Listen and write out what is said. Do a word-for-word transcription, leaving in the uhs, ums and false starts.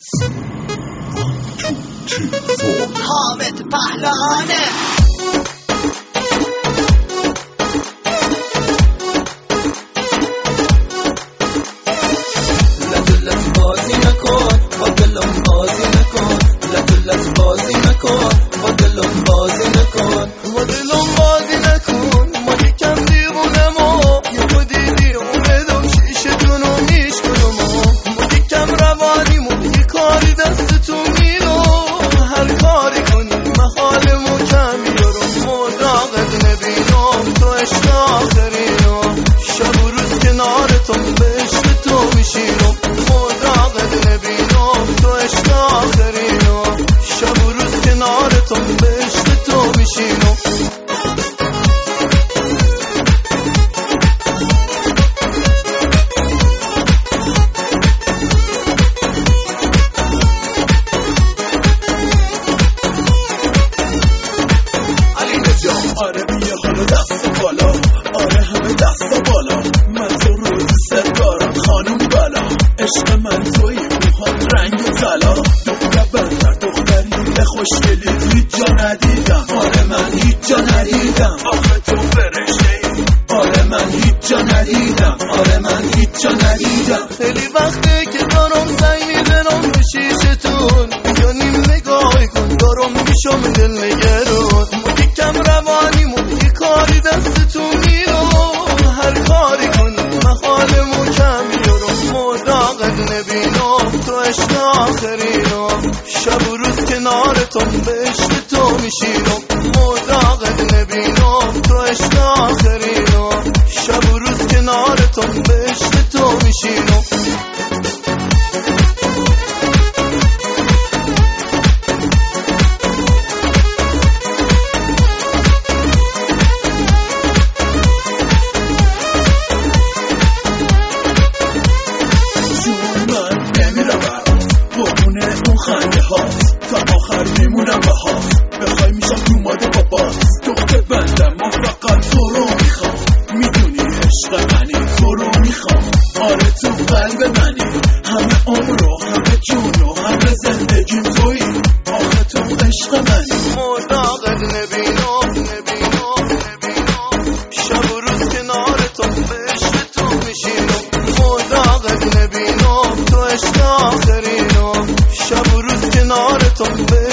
حامد پهلوانه لدلت بازی نکن با دلم بازی نکن لدلت بازی نکن با دلم بازی نکن با دلم بازی نکن ما یکم دیوونه ما یکو دیدی اومدم شیشه دونو میش کنم ما یکم روانیم و یک کاری دستتون میرو هر کاری کنی محالمو کم میارم مداقت نبینم تو عشق آخرینم شب و روز کنارتم به عشق تو میشینم مداقت نبینم تو عشق آخرینم شب و روز کنارتم به عشق تو میشینم آره بیا حالا دست بالا آره همه دست بالا من تو رو دوست دارم خانم بالا عشق من توی موهات رنگ طلا دختر بندر دختری خوشگلی هیچ جا ندیدم آره من هیچ جا ندیدم آخه تو فرشته ای آره من هیچ جا ندیدم آره من هیچ جا ندیدم خیلی وقته که دارم زنگ میزنم به شیشتون یا نیم نگاهی کن دارم میشم دل نگرون یکم روانیم و یک کاری دستتون میرم هر کاری کنی محالمو کم میارم مداقت نبینم تو عشق آخرینم شب و روز کنارتم به عشق تو میشینم مداقت نبینم تو عشق آخرینم شب و روز کنارتم به عشق تو میشینم خنده هاست تا آخر میمونم باهات بخوای میشم تو ماده بابات دختر بندم ما فقط تو رو میخوام میدونی عشق منی تو رو میخوام آره تو قلب منی همه عمرو همه جونو همه زندگیم توی آخه تو عشق منی مداقت نبینم نبینم نبینم شب و روز کنارتم به عشق تو میشینم مداقت نبینم تو عشق آخرینم شب و روز کنارتم به